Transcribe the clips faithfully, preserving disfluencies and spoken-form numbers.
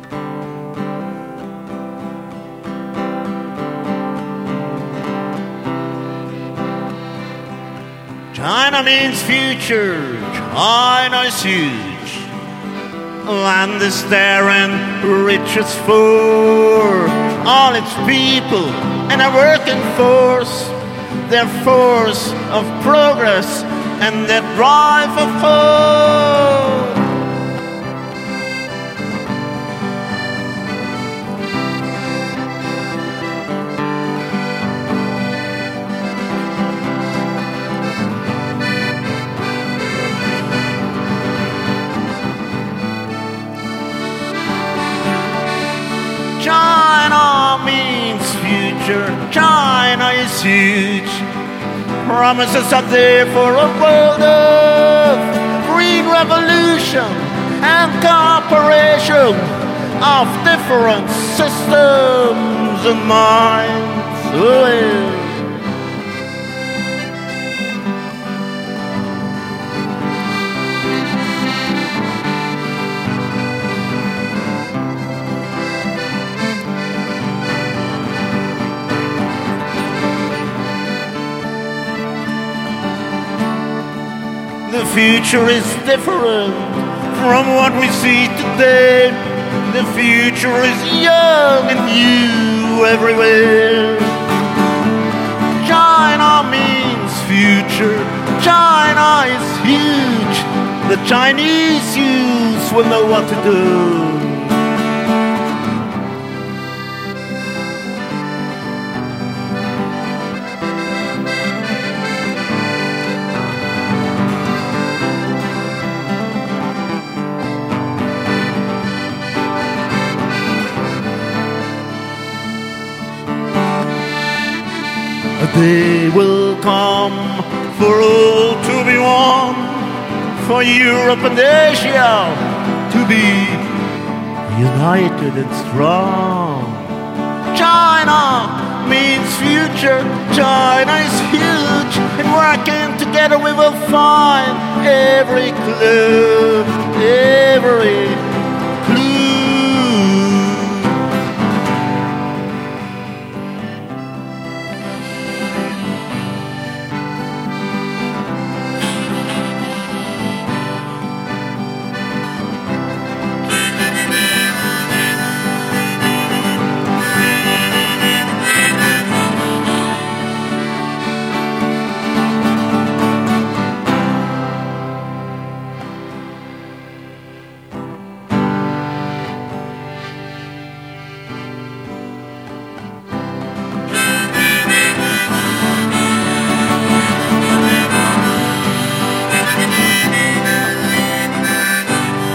China means future, China is huge. Land is there and riches for all its people and a working force. Their force of progress and their drive of hope. China means future, China is huge. Promises are there for a world of green revolution and cooperation of different systems and minds. Oh, yeah. The future is different from what we see today. The future is young and new everywhere. China means future. China is huge. The Chinese youth will know what to do. A day will come for all to be one, for Europe and Asia to be united and strong. China means future, China is huge, and working together we will find every clue, every clue.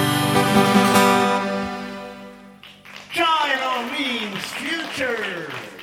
China means future.